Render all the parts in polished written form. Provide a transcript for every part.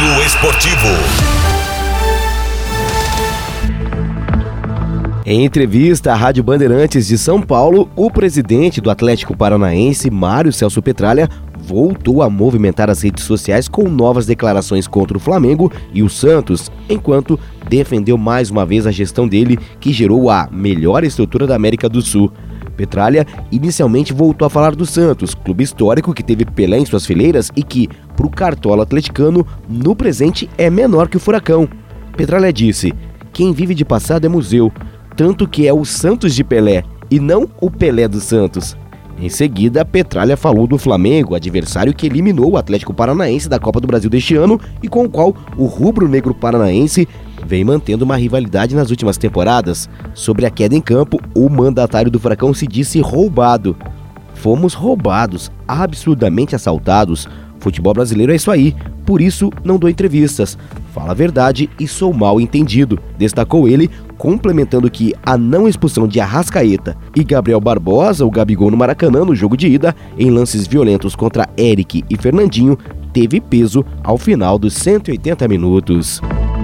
Giro Esportivo. Em entrevista à Rádio Bandeirantes de São Paulo, o presidente do Atlético Paranaense, Mário Celso Petralha, voltou a movimentar as redes sociais com novas declarações contra o Flamengo e o Santos, enquanto defendeu mais uma vez a gestão dele, que gerou a melhor estrutura da América do Sul. Petralha inicialmente voltou a falar do Santos, clube histórico que teve Pelé em suas fileiras e que, para o cartola atleticano, no presente é menor que o Furacão. Petralha disse: "Quem vive de passado é museu, tanto que é o Santos de Pelé e não o Pelé do Santos." Em seguida, Petralha falou do Flamengo, adversário que eliminou o Atlético Paranaense da Copa do Brasil deste ano e com o qual o rubro-negro paranaense vem mantendo uma rivalidade nas últimas temporadas. Sobre a queda em campo, o mandatário do Furacão se disse roubado. "Fomos roubados, absurdamente assaltados. Futebol brasileiro é isso aí, por isso não dou entrevistas. Falo a verdade e sou mal entendido", destacou ele, complementando que a não expulsão de Arrascaeta e Gabriel Barbosa, o Gabigol no Maracanã no jogo de ida, em lances violentos contra Eric e Fernandinho, teve peso ao final dos 180 minutos.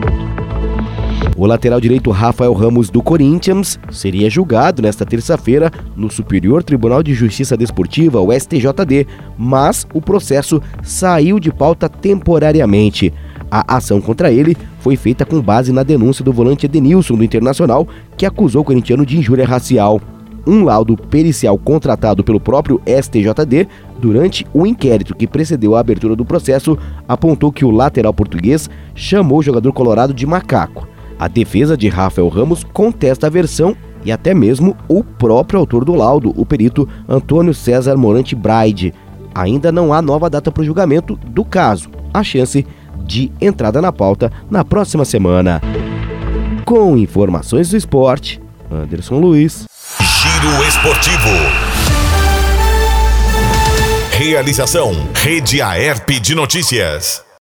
O lateral direito Rafael Ramos do Corinthians seria julgado nesta terça-feira no Superior Tribunal de Justiça Desportiva, o STJD, mas o processo saiu de pauta temporariamente. A ação contra ele foi feita com base na denúncia do volante Edenilson do Internacional, que acusou o corintiano de injúria racial. Um laudo pericial contratado pelo próprio STJD durante o inquérito que precedeu a abertura do processo apontou que o lateral português chamou o jogador colorado de macaco. A defesa de Rafael Ramos contesta a versão e até mesmo o próprio autor do laudo, o perito Antônio César Morante Braide. Ainda não há nova data para o julgamento do caso. A chance de entrada na pauta na próxima semana. Com informações do esporte, Anderson Luiz. Giro Esportivo. Realização: Rede Aerp de Notícias.